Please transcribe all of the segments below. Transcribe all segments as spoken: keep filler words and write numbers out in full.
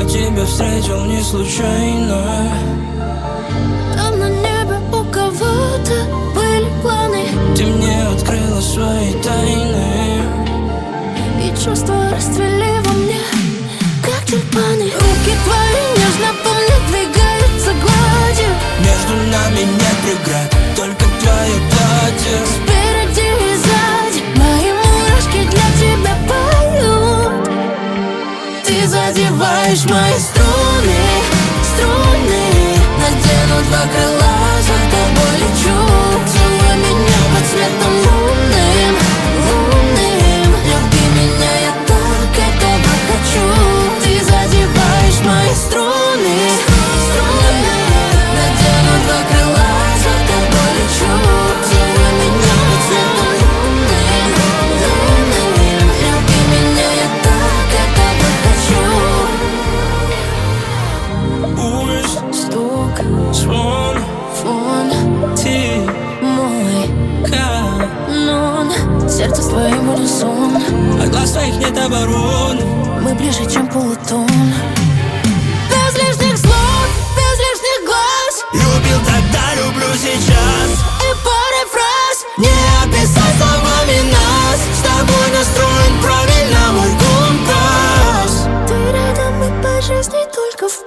Я тебя встретил не случайно. Там на небе у кого-то были планы. Ты мне открыла свои тайны, и чувства расцвели во мне, как тюльпаны. Руки твои нежно по мне двигаются гладью. между нами нет преград, только твое платье. Спереди и сзади мои мурашки для тебя поют. Ты задеваешь мои струны, струны. Надену два крыла, за тобой лечу. Целуй меня под светом лунным, лунным. Люби меня, я так этого хочу. Ты задеваешь мои струны, струны. Надену два крыла, за тобой лечу. Целуй меня под светом лунным, лунным. Люби меня, я так этого хочу. Улиц, Стук, звон, фон, ты, мой канон. сердце с твоим унисон. От глаз твоих нет оборон. Мы ближе, чем полутон. Без лишних слов, без лишних глаз. Любил тогда, люблю сейчас. И парой фраз Не описать словами нас. С тобой настроен правильно мой компас. ты рядом и по жизни только в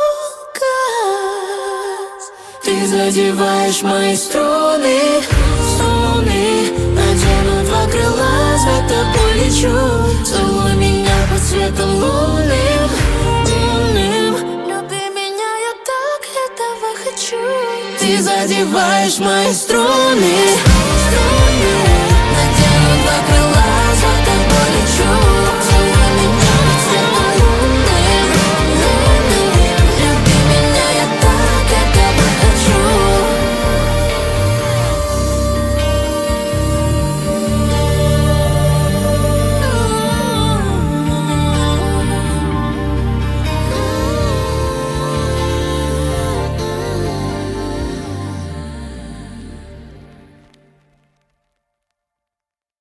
показ. Ты задеваешь мои струны, струны. Надену два крыла, за тобой лечу. Целуй меня под светом лунным, лунным. Люби меня, я так этого хочу. Ты задеваешь мои струны.